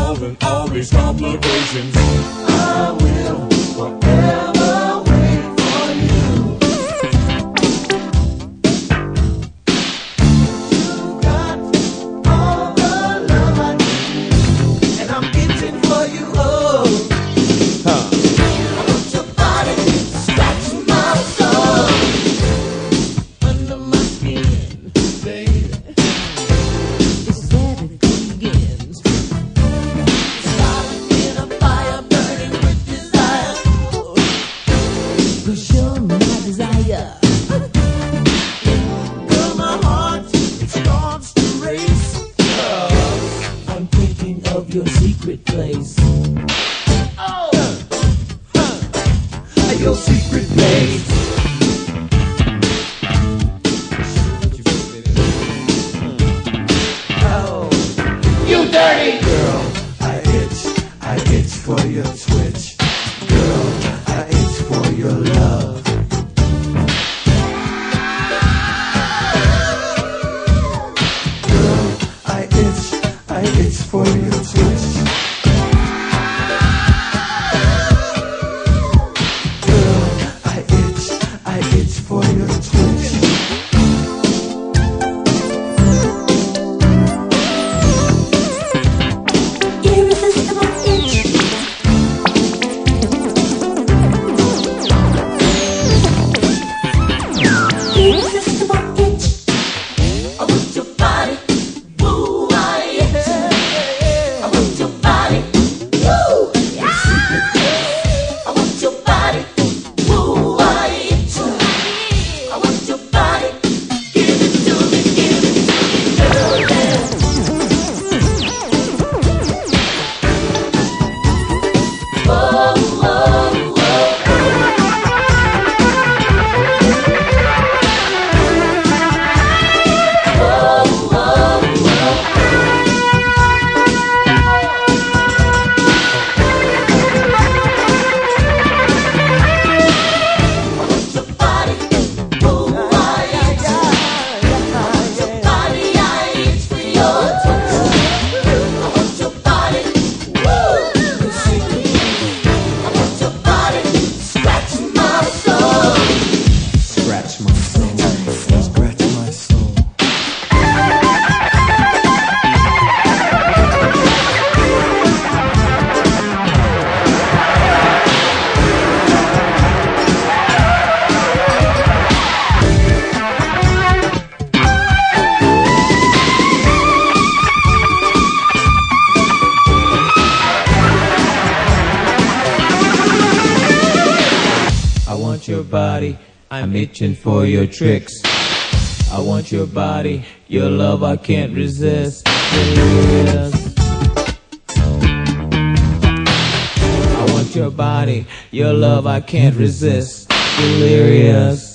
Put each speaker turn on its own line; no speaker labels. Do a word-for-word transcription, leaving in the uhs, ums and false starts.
solving all these complications. I will forever wait for you. You got all the love I need, and I'm itching for you. Oh, huh. I want your body scratching my soul under my skin, baby. This is where it begins. Starting in a fire burning with desire. 'Cause you're my desire. Girl, my heart, it starts to race. Oh, I'm thinking of your secret place. Oh, huh. Your secret place. Oh, you dirty girl. I itch, I itch for your twitch. Girl, I itch for your love. Girl, I itch, I itch for your twitch. Girl, I itch, I itch for your twitch.
Irresistible itch. Irresistible itch.
I want your body, woo, I itch. I want your body, woo, yeah. I want your body, woo, I itch. I want your body, give it to me, give it to me, girl, yeah. Whoa, whoa, whoa. Scratch my soul, scratch my soul. I want your body, I'm itching for your tricks. I want your body, your love I can't resist. Delirious. I want your body, your love I can't resist. Delirious.